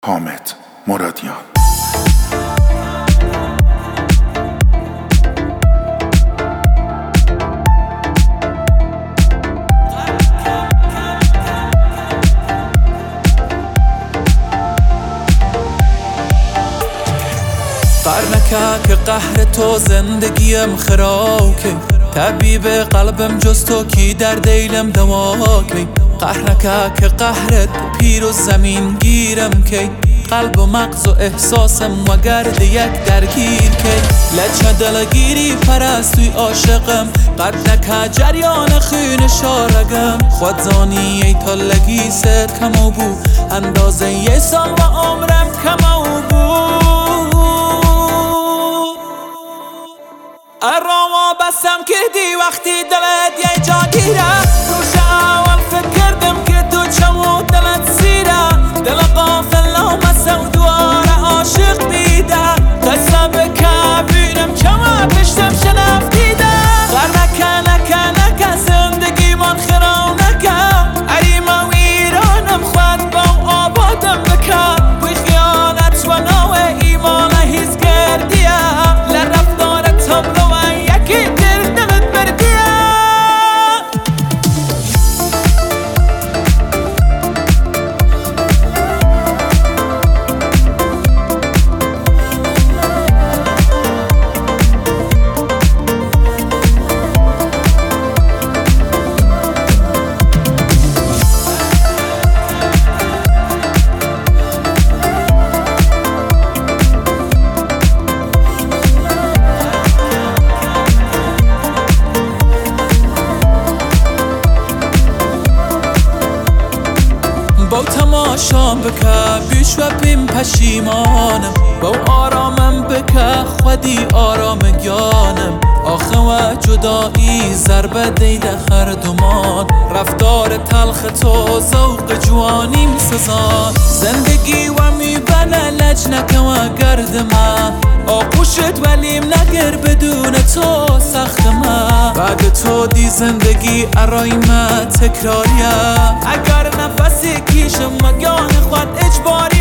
حامد مرادیان. قرنکه که قهر تو زندگیم خراکه، طبیب قلبم جز تو کی در دیلم دواکه. قهرنکه که قهرت پیر و زمین گیرم که، قلب و مغز و احساسم و گرد یک درگیر که. لچه دلگیری پرستوی عاشقم، قرنکه جریان خون شارگم. خودزانی ای تالگی سر کمو بو، اندازه یه سال و عمرم کمو بو. اراما بسم کردی وقتی دلت یه جا گیره، روش اول فکر کردم که تو چمو دلت سیره. دل غافل آمسه و دواره عاشق بیده، قصه بکه بیرم چما پشتم شنف دیده. غرنکه نکه نکه زندگی من خرام نکه، عریمه و ایرانم خود با آبادم بکه. بوی خیانت و نوع ایمان هیز کردیه، لرفتار تبلو با تماشام بکه بیش و بیم پشیمانم، با آرامم بکه خودی آرام گیانم. آخه و جدایی ضربه دیده هر دومان، رفتار تلخ تو ذوق جوانیم سزان. زندگی و میبنه لجنک و گرد من، آغوشت ولیم نگر بدون تو سخت من. بعد تو دی زندگی ارائیمه تکراریه، اگر نفسی کیشم مگان خود اجباری